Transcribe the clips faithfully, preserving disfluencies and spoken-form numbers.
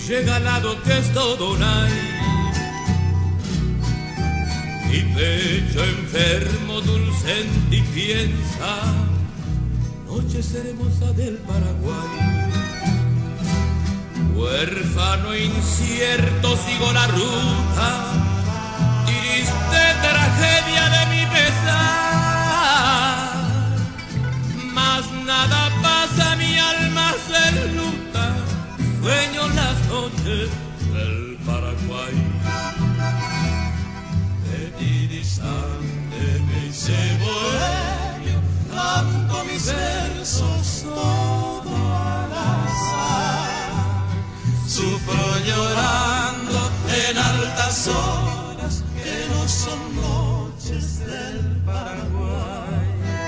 regalado que es todo night. Mi pecho enfermo, dulce y piensa, noches hermosas del Paraguay. Huérfano incierto sigo la ruta, triste tragedia de mi pesar. Mas nada pasa, mi alma se enluta, sueño las noches del Paraguay. De me llevo ello, canto mis versos todo al azar. Sufro llorando en altas horas que no son noches del Paraguay.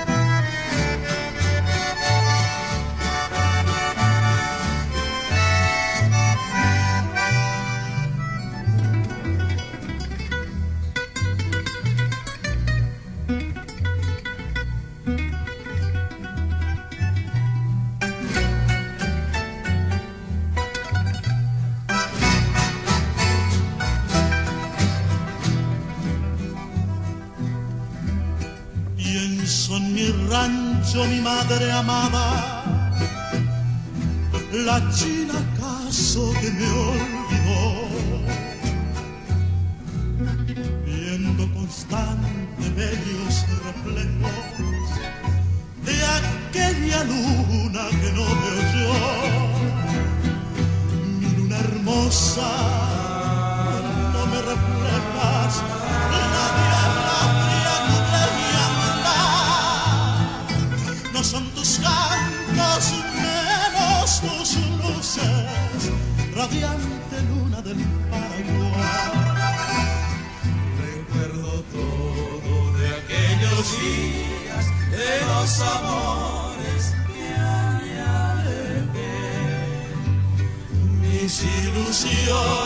En mi rancho, mi madre amada, la china acaso que me olvidó, viendo constante bellos reflejos de aquella luna que no me oyó. Mi luna hermosa, no me reflejas la diana fría no son tus cantos menos tus luces, radiante luna del Paraguay. Recuerdo todo de aquellos días, de los amores que me alejé. Mis ilusiones